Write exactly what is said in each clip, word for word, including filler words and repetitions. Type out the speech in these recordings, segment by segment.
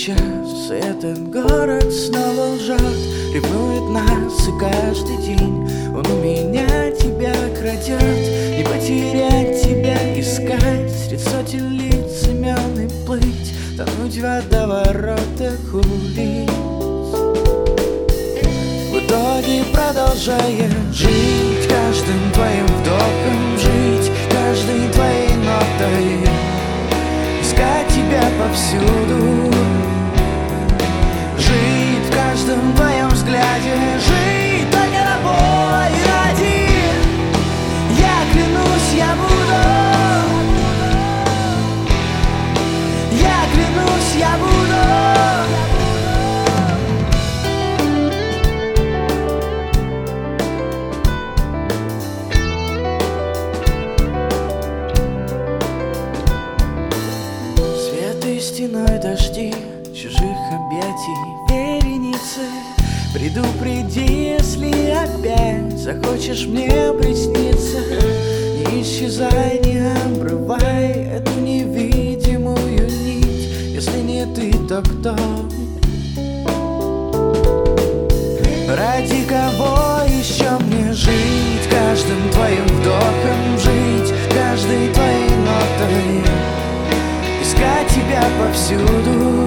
сейчас этот город снова лжет, ревнует нас, и каждый день он у меня тебя крадет. Не потерять тебя, искать средь сотен лиц, имен и плыть, тонуть в водоворотах улиц. В итоге продолжая жить каждым твоим вдохом, жить каждой твоей нотой, искать тебя повсюду, жить в каждом твоем взгляде, жить только тобой ради. Я клянусь, я буду, я клянусь, я буду. Стеной дожди, чужих объятий, вереницы. Предупреди, если опять захочешь мне присниться. Не исчезай, не обрывай эту невидимую нить. Если не ты, то кто? Ради кого еще мне жить каждым твоим вдохом, жить каждой твоей нотой, искать тебя повсюду,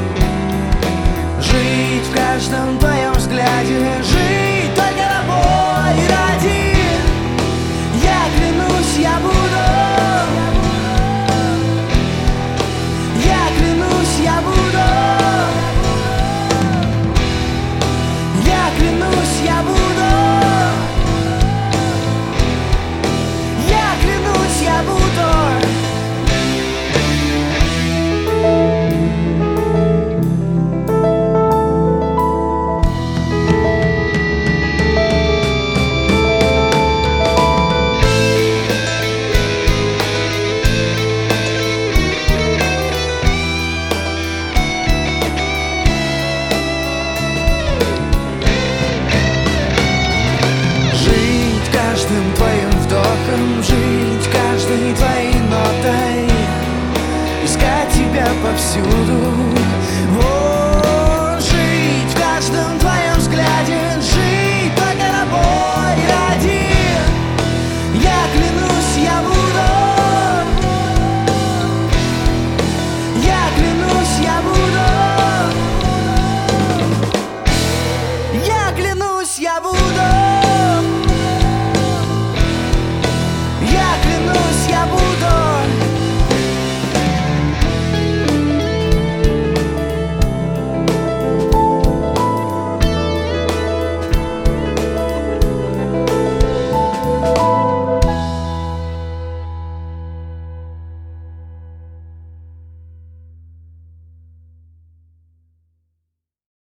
жить в каждом твоем взгляде, жить только тобой ради. Я клянусь, я буду, я клянусь, я буду, я клянусь, я буду, я клянусь, я буду. Жить каждой твоей нотой, искать тебя повсюду. О, жить в каждом твоем взгляде, жить только тобой ради. Я клянусь, я буду.